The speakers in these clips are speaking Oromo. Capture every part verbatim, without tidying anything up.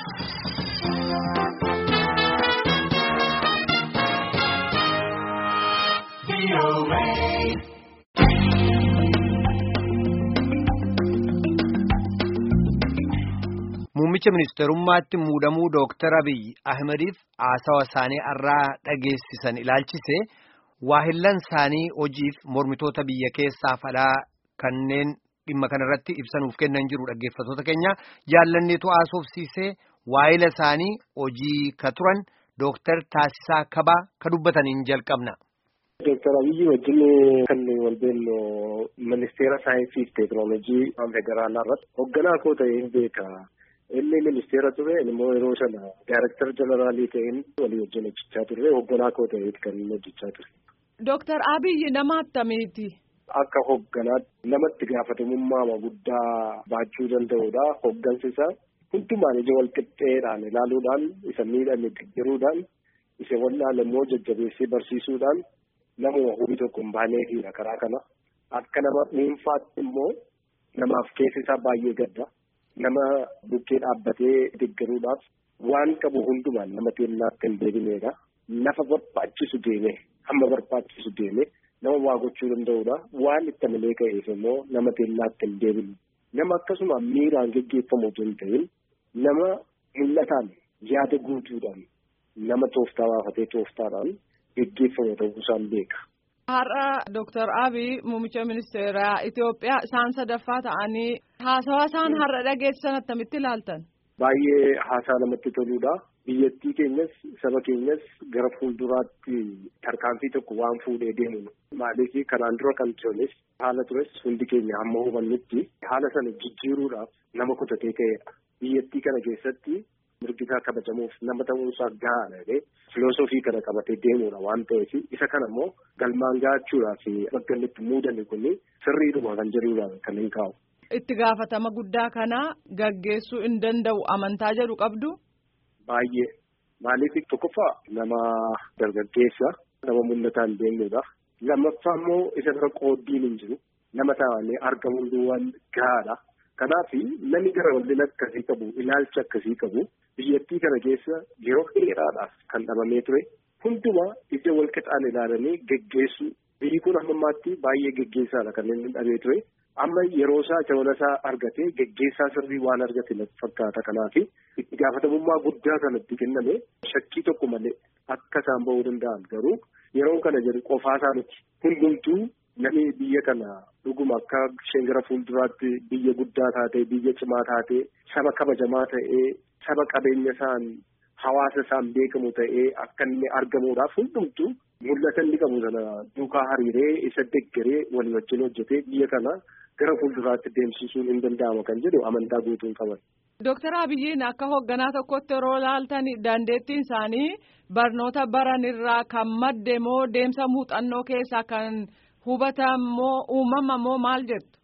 Muummicha ministeerummaatti muudamuu Dooktar Abiy Ahmediif haasawa isaanii irraa dhageessisan ilaalchise waahillan isaanii hojiif mormitoota biyya keessaa fadhaa kanneen dhimma kanarratti ibsanuuf kennan jiru dhaggeeffattoota keenya jaallanneetu haasofsiisee waahila isaanii hojii ka turan Dooktar Taasisaa Kabaa ka dubbataniin jalqabna. Dooktar Abiy wajjin kan wal beello ministeera saayinsii fi teekinooloojii federaalaa irratti hoogganaa koo ta'een beeka. Inni ministeera ture immoo yeroo sana Daayireektar Jeneraalii ta'een walii wajjin hojjechaa ture hoogganaa koo ta'eeti kan inni hojjechaa ture. Dooktar Abiy nama attamiiti? Akka hoogganaatti namatti gaafatamummaa guddaa baachuu danda'udha. Hooggansi isaa hundumaan ija wal qixxeedhaan ilaaluudhaan isa miidhame deeggaruudhaan isa wallaalee immoo jajjabeessee barsiisuudhaan nama hubii tokko hin baaneefidha karaa kana. Akka nama dhuunfaatti immoo namaaf keessi isaa baay'ee gadda. Nama bukkee dhaabbatee deeggaruudhaaf waan qabu hundumaan nama teellaatti hin deebineedha. Lafa barbaachisu deeme hamma barbaachisu deeme nama waa gochuu danda'udha. Waan itti malee ka'eef immoo nama teellaatti hin deebine. Nama akkasuma miiraan geggeeffamu osoo hin ta'in nama mul'ataan yaada guutuudhaan nama tooftaa baafatee tooftaadhaan geggeeffamu ta'uusaan beeka. Har'a Dooktar Abiy muummicha ministeeraa Itoophiyaa isaan sadaffaa ta'anii haasawa isaan har'a dhageessisan attamitti ilaaltan? Baay'ee haasaa namatti toludha. Biyyattii keenyas saba keenyas gara fuulduraatti tarkaanfii tokko waan fuudhee deemu. Maaliif kanaan dura kan tures haala tures hundi keenya hamma hubannutti haala sana jijjiiruudhaaf nama kutatee ka'edha. Biyyattii kana keessatti mirgisaa kabajamuuf nama ta'uunsaa gahaadha. Filoosofii kana qabatee deemuudha waan ta'eef isa kana immoo galmaan gahachuudhaaf bakka inni itti muudanne kun sirriidhuma kan jedhuudha kan hin kaa'u. Itti gaafatama guddaa kana gaggeessuu hin danda'u amantaa jedhu qabdu? Baay'ee. Maaliif tokkoffaa nama dargaggeessa nama mul'ataan deemuudha. Lammaffaa immoo isa bira qooddiin hin jiru. Nama taa'anii argamuun waan gahaadha. Kanaaf namni gara waldina akkasii qabu ilaalcha akkasii qabu biyyattii kana keessa yeroo dheeraadhaaf kan dhabamee ture hundumaa ija wal qixaan ilaalanii geggeessu biyyi kun amma ammaatti baay'ee geggeessaadha kan inni dhabee ture amma yeroo isaa jabana isaa argatee geggeessaa sirrii waan argate natti fakkaata. Kanaaf itti gaafatamummaa guddaa kanatti kenname shakkii tokko malee akka isaan bahuu danda'an garuu yeroo kana jedhu qofaa isaanitti hundumtuu. Namni biyya kana dhuguma akka isheen gara fuulduraatti biyya guddaa taatee biyya cimaa taatee saba kabajamaa ta'ee saba qabeenya isaan hawaasa isaan beekamu ta'ee akka inni argamuudhaaf hundumtuu mul'ata inni qabu sana duukaa hariiree isa deeggaree walii wajjin hojjetee biyya kana gara fuulduraatti deemsisuun hin danda'ama kan jedhu amantaa guutuun qaban. Dooktar Abiyyiin akka hoogganaa tokkotti yeroo ilaaltan dandeettiin isaanii barnoota baranirraa kan madde moo deemsa muuxannoo keessaa kan. Hubatamoo uumama moo maal jettu?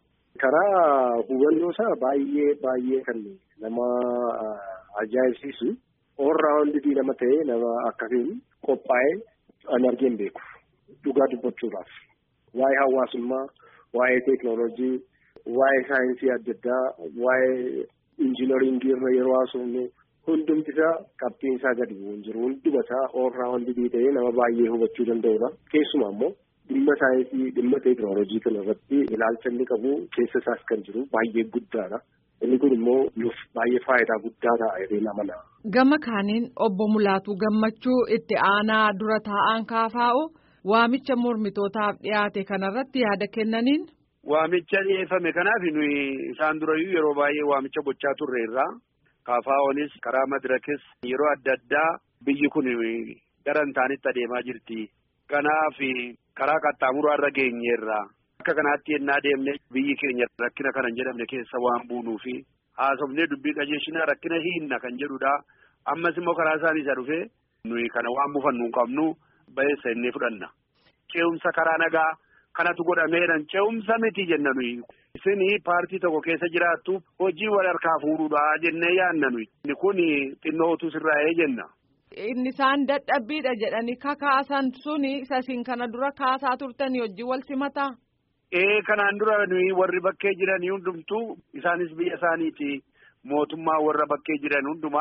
Karaa hubannoo isaa baay'ee baay'ee kan nama ajaa'ibsiisu all-round nama ta'ee nama akkasiin qophaa'ee an argeen beeku dhugaa dubbachuudhaaf waa'ee hawaasummaa, waa'ee teekinooloojii, waa'ee saayinsii adda addaa, waa'ee injiinaringii irra yeroo haasofnu hundumti isaa qabxiin isaa gadi bu'uun jiru hunduma isaa all-round ta'ee nama baay'ee hubachuu danda'udha. Keessumaa immoo. Dhimma saayinsii dhimma teekinooloojii kana irratti ilaalcha inni qabu keessa isaas kan jiru baay'ee guddaadha. Inni kun immoo nuuf baay'ee faayidaa guddaa ta'a jedhee amana. Gama kaaniin obbo Mulaatuu Gammachuu itti aanaa dura taa'an kaafaa'u waamicha mormitootaaf dhiyaate kanarratti yaada kennaniin. Waamicha dhiyeeffame kanaaf nuyi isaan durayyuu yeroo baay'ee waamicha gochaa turre irraa kaafaa'oonis karaa madirakis yeroo adda addaa biyyi kun gara hin taanetti adeemaa jirti. Kanaaf karaa qaxxaamuraa irra geenyeerra akka kanaatti yennaa deemne biyyi keenya rakkina kana hin jedhamne keessa waan buunuu fi haasofnee dubbii qajeeshinaa rakkina hiinna kan jedhudha. Ammas immoo karaa isaanii isa dhufee nuyi kana waan buufannu hin qabnu bayeessa innee fudhanna. Ce'umsa karaa nagaa kanatu godhameedhaan ce'umsa miti jenna nuyi. Isin paartii tokko keessa jiraattu hojii wal harkaa fuudhuudha jennee yaadna nuyi. Inni kun xinnoo utuu sirraa'ee jenna. Inni isaan dadhabbiidha jedhanii kakaasan suni isin kana dura kaasaa turtanii hojii wal simataa? Ee kanaan dura nuyi warri bakkee jiran hundumtuu isaanis biyya isaaniiti mootummaa warra bakkee jiran hundumaa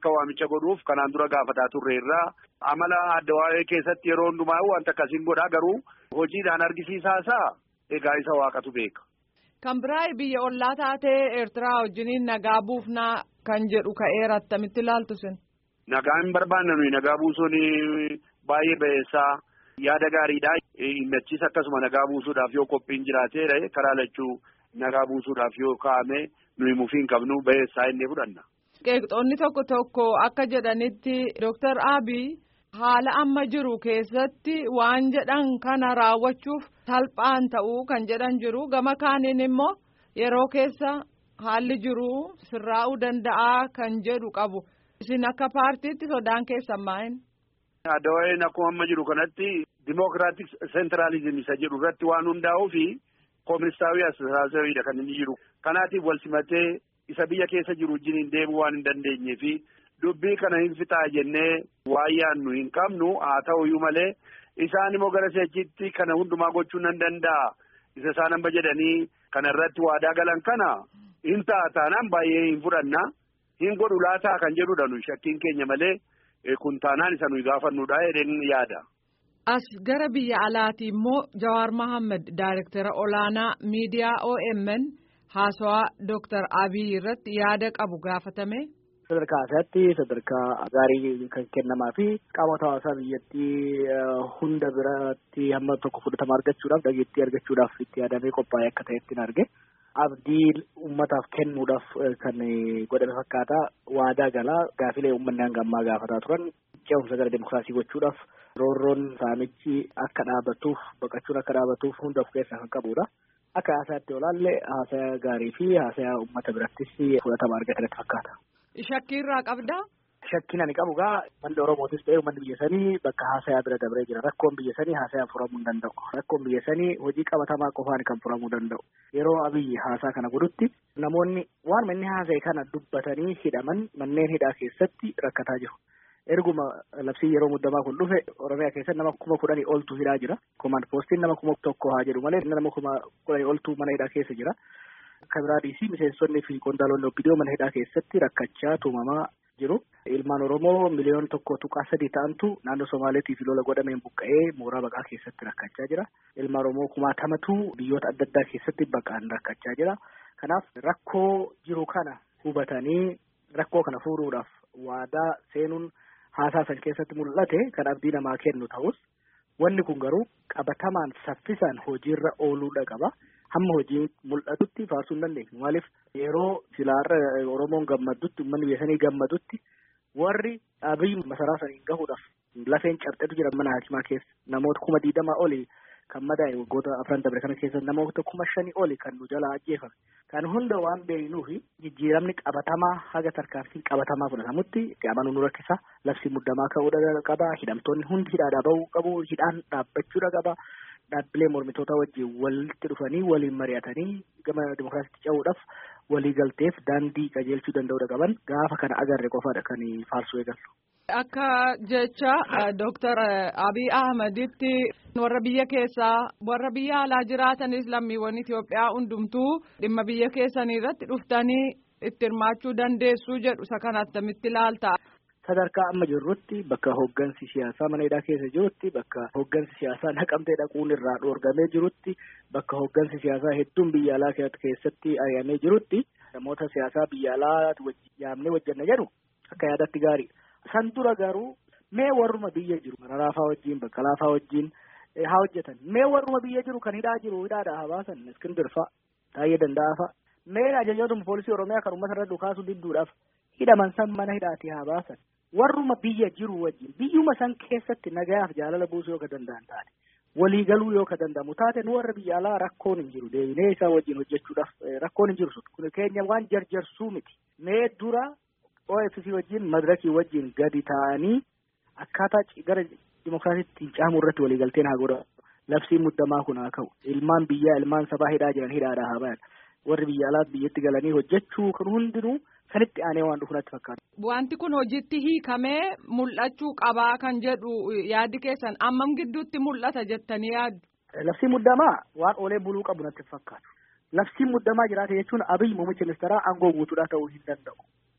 akka waamicha godhuuf kanaan dura gaafataa turreerraa amala adda waa'ee keessatti yeroo hundumaa wanta akkasiin godhaa garuu hojiidhaan argisiisaasaa egaa isa waaqatu beeka. Kan biraa biyya ollaa taatee Eertiraa wajjiniin nagaa buufnaa kan jedhu ka'eera attamitti ilaaltu sin. Nagaa hin barbaanne nuyi nagaa buusuun baay'ee ba'eessaa yaada gaariidhaa hinnachiisa akkasuma nagaa buusuudhaaf yoo qophiin jiraateera karaa lachuu nagaa buusuudhaaf yoo kaa'ame nuyi mufiin qabnu ba'eessaa inni fudhanna. Qeeqxoonni tokko tokko akka jedhanitti Dooktar Abiy haala amma jiru keessatti waan jedhan kana raawwachuuf salphaan ta'uu kan jedhan jiru gama kaaniin immoo yeroo keessa haalli jiru sirraa'uu danda'a kan jedhu qabu. Isin akka paartiitti sodaan keessan maa'in? Adda waa'een akkuma amma jiru kanatti dimokiraatik seentiraalizim isa jedhu irratti waan hundaa'uu fi kooministaawii asirraasawiidha kan inni jiru. Kanaatiif wal simatee isa biyya keessa jiru wajjin deemuu waan hin dandeenyee fi dubbii kana hin fixaa jennee waan yaannu hin qabnu haa ta'uyyuu malee isaan immoo gara seechitti kana hundumaa gochuun nan danda'a. Isa isaan amma jedhanii kana irratti waadaa galan kana hin ta'a taanaan baay'ee hin fudhanna. Hin godhu laataa kan jedhudha nuyi shakkiin keenya malee kun taanaan isa nuyi gaafannudha jedheen yaada. As gara biyya alaati immoo Jawaar Mohaammed Daayirektara olaanaa miidiyaa O M N haasawaa Dooktar Abiy irratti yaada qabu gaafatame. Sadarkaa isaatti sadarkaa gaarii kan kennamaa fi qaamota hawaasaa biyyattii hunda biratti hamma tokko fudhatama argachuudhaaf dhageettii argachuudhaaf itti yaadamee qophaa'ee akka ta'etti arge. Abdii uummataaf kennuudhaaf kan godhame fakkaata waadaa galaa gaafilee uummanni hanga ammaa gaafataa turan ce'umsa gara demokiraasii gochuudhaaf roorroon saamichi akka dhaabatuuf baqachuun akka dhaabatuuf hunda of keessaa kan qabudha. Akka haasaatti olaallee haasaa gaarii fi haasaa uummata birattis fudhatama argatanitti fakkaata. Shakkii irraa qabdaa? Shakkiin ani qabu gaa manni Oromootis ta'ee uummanni biyya sanii bakka haasayaa bira dabree jira. Rakkoon biyya sanii haasayaan furamuu hin danda'u. Rakkoon biyya sanii hojii qabatamaa qofaan kan furamuu danda'u. Yeroo Abiyyi haasaa kana godhutti namoonni waan manni haasa'e kana dubbatanii hidhaman manneen hidhaa keessatti rakkataa jiru. Erguma labsii yeroo muddamaa kun dhufe Oromiyaa keessatti nama kuma kudhanii oltu hidhaa jira. Komaand poostiin nama kuma tokko haa jedhu malee nama kuma kudhanii oltu mana hidhaa keessa jira. Kabiraadhiisii miseensonni fi qondaalonni obbidiyoo mana hidhaa keessatti rakkachaa tuumamaa jiru. Ilmaan Oromoo miliyoona tokko tuqaa sadii ta'antu naannoo Somaaleetii fi lola godhameen buqqa'ee mooraa baqaa keessatti rakkachaa jira. Ilmaan Oromoo kumaatamatu biyyoota adda addaa keessatti baqaan rakkachaa jira. Kanaaf rakkoo jiru kana hubatanii rakkoo kana furuudhaaf waadaa seenuun haasaa san keessatti mul'ate kan abdii namaa kennu ta'us wanni kun garuu qabatamaan saffisaan hojiirra ooluudha qaba. Hamma hojii mul'atutti faarsuu hin dandeenyu. Maaliif yeroo silaarra Oromoon gammadutti uummanni biyya sanii gammadutti warri Abiy masaraa saniin gahuudhaaf lafeen cabxetu jira mana hakimaa keessa. Namoota kuma diidamaa oli kan madaa'e waggoota afran dabre kana keessa namoota kuma shanii oli kan nu jalaa ajjeefame. Kan hunda waan beeknuufi jijjiiramni qabatamaa haga tarkaanfiin qabatamaa fudhatamutti itti amanuu nu rakkisa. Labsi muddamaa ka'uudha qaba. Hidhamtoonni hundi hidhaadhaa bahuu qabu. Hidhaan dhaabbachuudha qaba. Dhaabbilee mormitoota wajjin walitti dhufanii waliin mari'atanii gama dimokiraasiitti ce'uudhaaf walii galteef daandii qajeelchuu danda'uudha qaban gaafa kana agarre qofaadha kan faarsuu eegallu. Akka jecha Dooktar Abiy Ahmeditti warra biyya keessaa warra biyya alaa jiraatanis lammiiwwan Itoophiyaa hundumtuu dhimma biyya keessanii irratti dhuftanii itti hirmaachuu dandeessuu jedhu isa kana attamitti ilaalta. Sadarkaa amma jirrutti bakka hooggansi siyaasaa mana hidhaa keessa jirutti bakka hooggansi siyaasaa naqamtee dhaquun irraa dhoorgamee jirutti bakka hooggansi siyaasaa hedduun biyya alaa keessatti ari'amee jirutti namoota siyaasaa biyya alaa yaamnee hojjenna jedhu akka yaadatti gaarii. San dura garuu mee warruma biyya jiru Maraafaa wajjin bakka laafaa wajjin haa hojjetan. Mee warruma biyya jiru kan hidhaa jiru hidhaadhaa haa baasan Iskindir fa'a Taayyee Danda'aa fa'a. Mee ajajootuma poolisii Oromiyaa kan uummata irra dhukaasuu didduudhaaf hidhaman san mana hidhaatii haa baasan. Warruma biyya jiru wajjin biyyuma san keessatti nagayaaf jaalala buusuu yoo ka danda'an taate waliigaluu yoo ka danda'amu taate nu warra biyya alaa rakkoon hin jiru deebinee isaa wajjin hojjechuudhaaf rakkoon hin jiru kun keenya waan jarjarsuu miti. Mee dura O F C wajjin madirakii wajjin gadi ta'anii akkaataa gara dimokiraasiitti caamuu irratti waliigalteen haa godhamu. Labsiin muddamaa kun haa ka'u. Ilmaan biyyaa ilmaan sabaa hidhaa jiran hidhaadhaa haa bayan. Warri biyya alaa biyyatti galanii hojjechuu kan hundinuu sanitti aanee waan dhufu natti fakkaata. Wanti kun hojiitti hiikamee mul'achuu qabaa kan jedhu yaaddi keessan ammam gidduutti mul'ata jettanii yaaddu? Labsiin muddamaa waan oolee buluu qabu natti fakkaata. Labsiin muddamaa jiraate jechuun Abiy muummicha ministeeraa aangoo guutuudhaa ta'uu hin danda'u.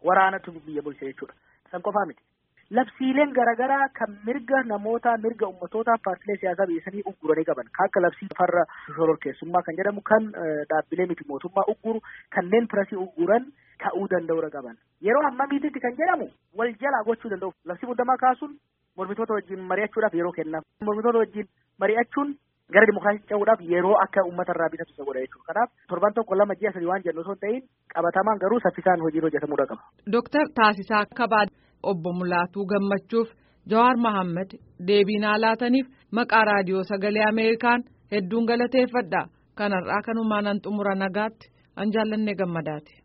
waraanatu biyya bulche jechuudha. San qofaa miti. Labsiileen garaagaraa kan mirga namoota mirga uummatootaa paartilee siyaasaa biyya sanii ugguranii qaban kan akka labsii farra shororkeessummaa kan jedhamu kan dhaabbilee miti mootummaa ugguru kanneen pirasii ugguran ta'uu danda'uudha qaban. Yeroo hammamiititti kan jedhamu wal jalaa gochuu danda'u. Labsii muddamaa kaasuun mormitoota wajjin mari'achuudhaaf yeroo kennaaf. Mormitoota wajjin mari'achuun gara dimokiraasii ce'uudhaaf yeroo akka uummata irraa bitatu isa godha jechuudha. Kanaaf torban tokko lama ji'a sadii waan jennu osoo hin ta'in qabatamaan garuu saffisaan hojiin hojjetamuudha qaba. Dooktar Taasisaa Kabaa Obbo Mulaatuu Gammachuuf Jawaar Mohaammed deebii naa laataniif maqaa raadiyoo sagalee Ameerikaan hedduun galateeffadha. Kanarraa kanumaan an xumura nagaatti an jaallannee gammadaati.